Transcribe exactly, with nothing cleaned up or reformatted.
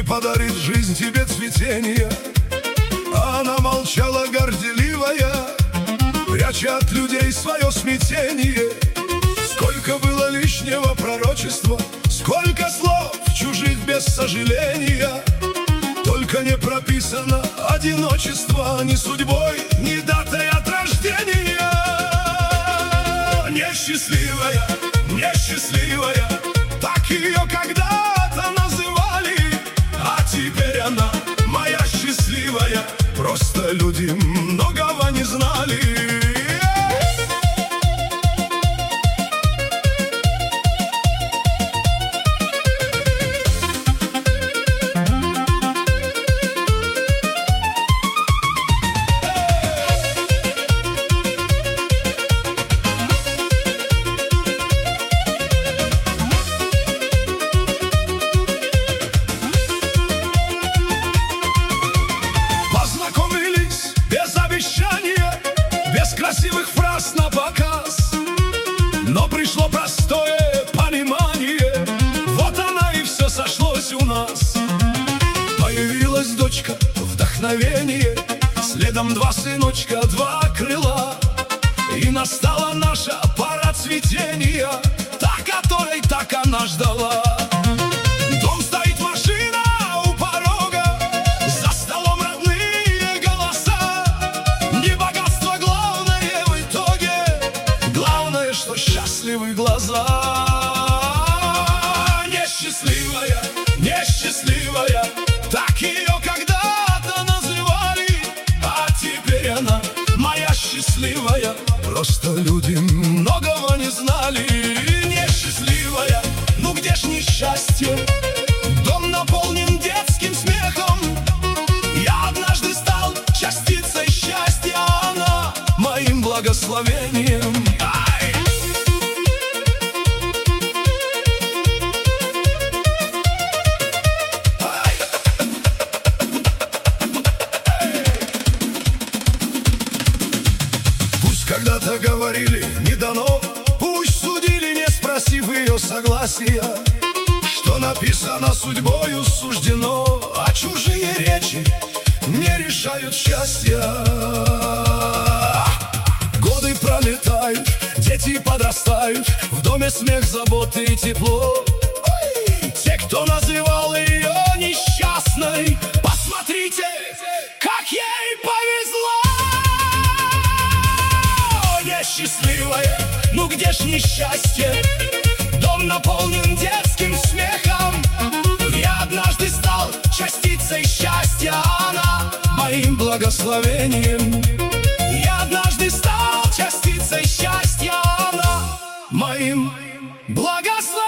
подарит жизнь тебе цветение. Она молчала горделивая, пряча от людей свое смятение. Сколько было лишнего пророчества, сколько слов чужих без сожаления. Только не прописано одиночество ни судьбой, ни датой от рождения. Несчастливая, несчастливая, так ее когда-то называли, а теперь она моя счастливая. Просто люди многого не знали. Без красивых фраз на показ, но пришло простое понимание. Вот она и все сошлось у нас. Появилась дочка, вдохновение, следом два сыночка, два крыла. И настала наша пора цветения, та, которой так она ждала. Дом стоит, машина у порога, за столом родные голоса. Не богатство главное в итоге, главное, что счастливы глаза. Несчастливая, несчастливая, так ее когда-то называли, а теперь она моя счастливая. Просто люди многого не знали. Несчастливая, ну где ж несчастье? Дом наполнен детским смехом. Я однажды стал частицей счастья, а она моим благословением. Ай! Пусть когда-то говорили не дано, пусть судили, не спросив ее согласия, что написано судьбою суждено, а чужие речи не решают счастья. Годы пролетают, дети подрастают, в доме смех, заботы и тепло. Те, кто называл ее несчастной, посмотрите, как ей повезло. Несчастливая, ну где ж несчастье? Дом наполнен детским смехом. Я однажды стал частицей счастья, а она моим благословением. Я однажды стал частицей счастья, а она моим благословением.